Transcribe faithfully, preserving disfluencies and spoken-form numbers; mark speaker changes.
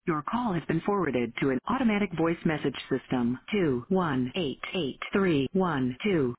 Speaker 1: Your call has been forwarded to an automatic voice message system. two one eight eight three one two